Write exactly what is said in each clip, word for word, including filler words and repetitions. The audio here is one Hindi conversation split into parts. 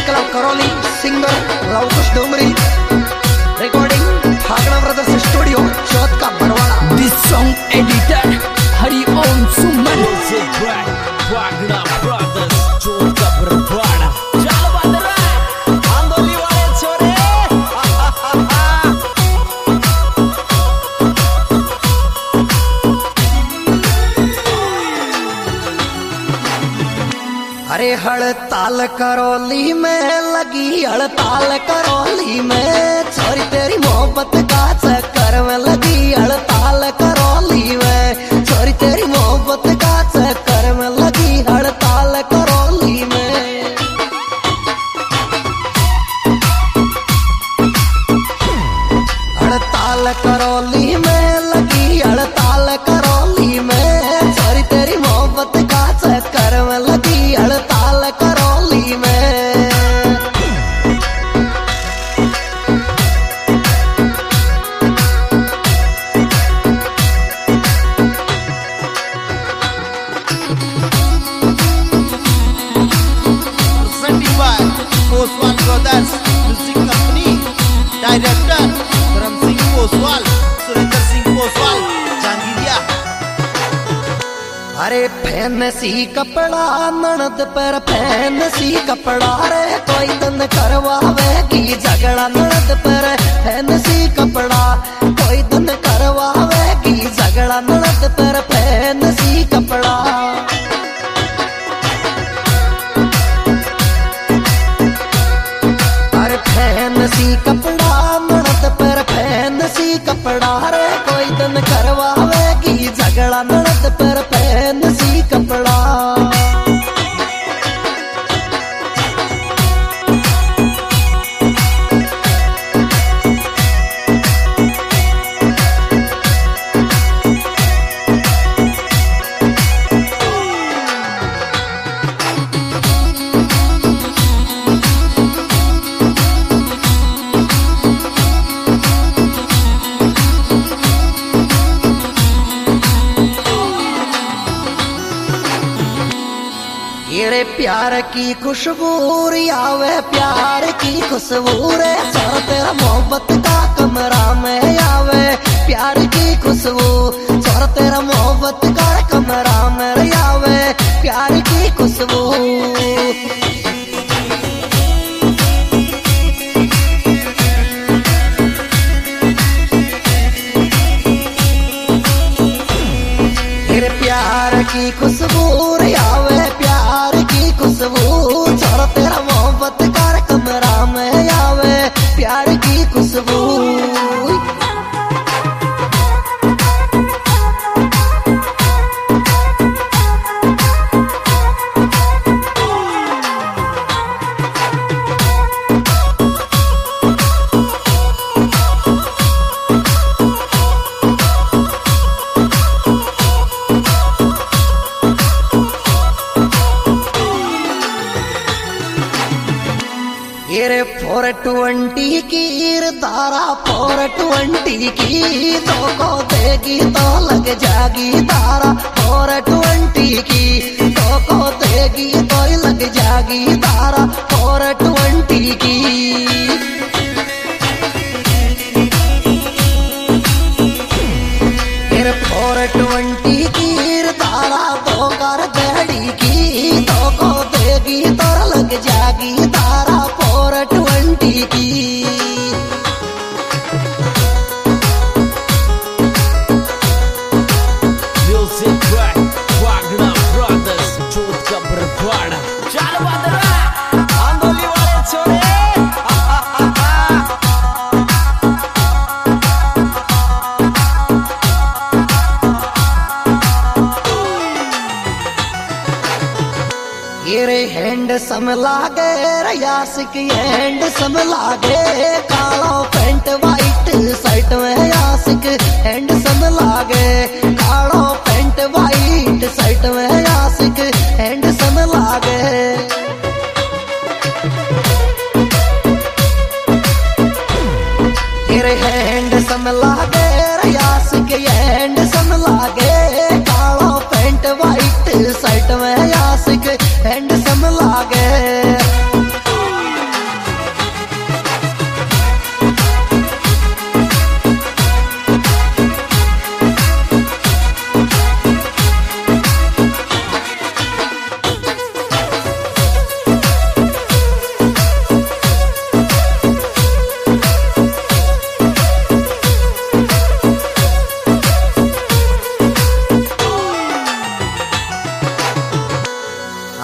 Club Karauli, singer Lavkush Dongri, recording Bhagda brothers studio Chauth का Barwara. This song editor Hari Om Suman से भागड़ा ब्रदर्स चौथ का बरवाड़ा। चल बंदरा आंदोली वाले छोरे। अरे हड़ताल करौली में लगी, हड़ताल करौली में छोरी तेरी मोहब्बत का चक्कर में लगी, हड़ताल करौली में छोरी तेरी मोहब्बत का चक्कर में लगी, हड़ताल करौली में। हड़ताल करौली में लगी, हड़ताल करौली में छोरी तेरी मोहब्बत का चक्कर में लगी, हड़ताल करौली में। Poswal brothers music company, director Dharam Singh Poswal, Surendra Singh Poswal, Jangiriya. अरे फैंसी कपड़ा ननद पर फैंसी कपड़ा रे, कोई तन करवावे की झगड़ा ननद पर फैंसी कपड़ा, कोई तन करवावे की झगड़ा ननद पर फैंसी कपड़ा। अरे फैंसी कपड़ा ननद पर फैंसी कपड़ा रे, कोई तन करवावे की झगड़ा ननद पर फैंसी कपड़ा। ये प्यार की खुशबू आवे, प्यार की खुशबू रे छोरा तेरा मोहब्बत का कमरा में आवे, प्यार की खुशबू छोरा तेरा मोहब्बत का कमरा में आवे, प्यार की खुशबू। प्यार की खुशबू आवे, प्यार की खुशबू छोरा तेरा मोहब्बत का कमरा में आवे, प्यार की खुशबू। ये फोर ट्वेंटी की तारा, फोर ट्वेंटी की तो को देगी तो लग जागी तारा, फोर ट्वेंटी की तो को देगी तो लग जागी तारा, फोर ट्वेंटी की। ये फोर ट्वेंटी की तारा तो कर देड़ी की तो को देगी तो लग जागी तारा, फोर ट्वेंटी की। म्यूजिक भागड़ा ब्रदर्स चौथ का बरवाड़ा। चल बंदरा आंदोली वाले छोरे। ये रे हैंड सम लागे यासिक, हैंड सम लागे काला पेंट वाइट शर्ट में यासिक, हैंड सम लागे काला पेंट वाइट शर्ट में यासिक, हैंड सम लागे। ये रे हैंड सम लागे यासिक, हैंड सम लागे काला पेंट वाइट शर्ट में यासिक, हैंड सम लागे।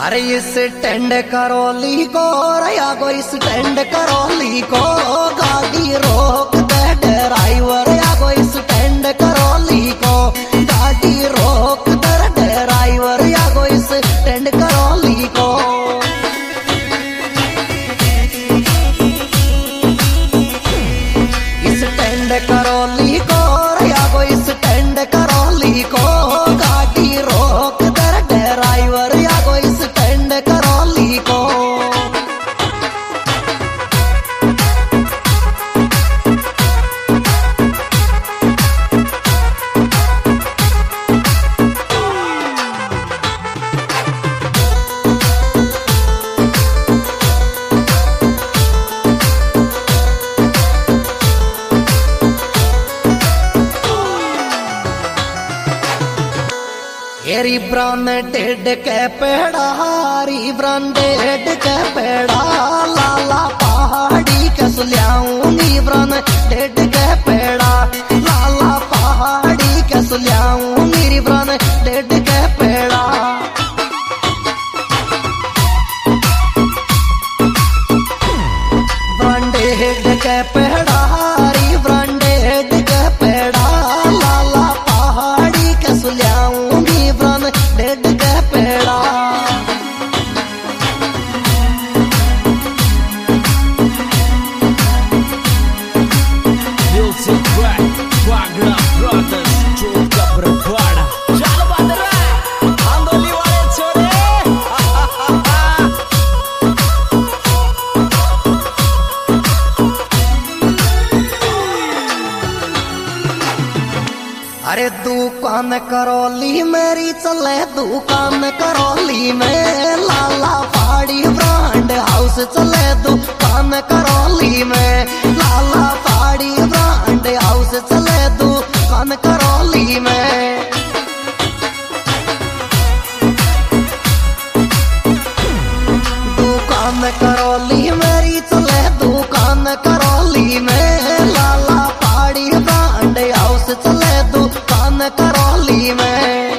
अरे इस टेंड करौली को रया को इस टेंड करौली को गाड़ी रोक दे ड्राइवर या को इस टेंड करौली को गाड़ी रोक दे ड्राइवर या को इस टेंड करौली को। इस टेंड करौली को रया को इस टेंड करौली को गाड़ी रोक दे ड्राइवर या को इस टेंड करौली को। एरी ब्रांडेड के पेड़ा हरी ब्रांडेड के पेड़ा लाला पहाड़ी के सुलियाऊं नी ब्रांडेड के पेड़ा लाला पहाड़ी के सुलियाऊं नी ब्रांडेड के पेड़ा। ब्रांडेड के पेड़ा हरी ब्रांडेड के पेड़ा लाला पहाड़ी के सुलियाऊं डेड के पेड़ा। Music Track, Wagner Brothers, Joga Berbada. Chalo bandera, Andoli wale chore. अरे दुकान करौली मेरी चले दुकान करौली में लाला पहाड़ी ब्रांड हाउस चले दुकान करौली में लाला पहाड़ी ब्रांड हाउस चले दुकान करौली में। दुकान करौली मेरी चले दुकान करौली में लाला पहाड़ी ब्रांड हाउस चले दुकान करौली में।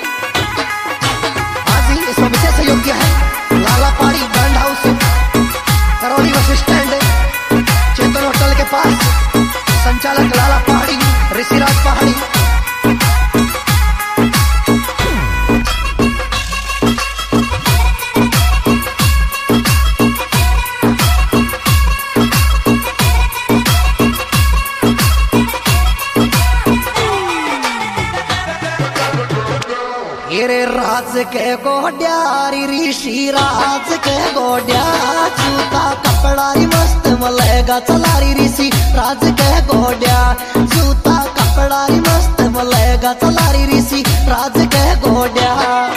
आज ही इसमें विशेष योग्य है लाला पहाड़ी brand house Karauli bus stand चेतन होटल के पास संचालक लाला पहाड़ी ऋषिराज पहाड़ी। रे राज के गोड्या ऋषि राज के गोड्या जूता कपड़ा री मस्त मलेगा चला ऋषि राज के गोड्या जूता कपड़ा री मस्त मलेगा चला ऋषि राज के गोड्या।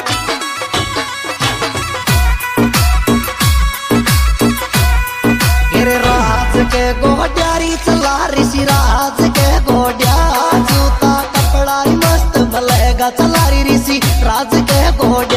रे राज के गोड्या री चला ऋषि राज के गोड्या जूता कपड़ा री मस्त मलेगा चला ऋषि राज के गोड्या।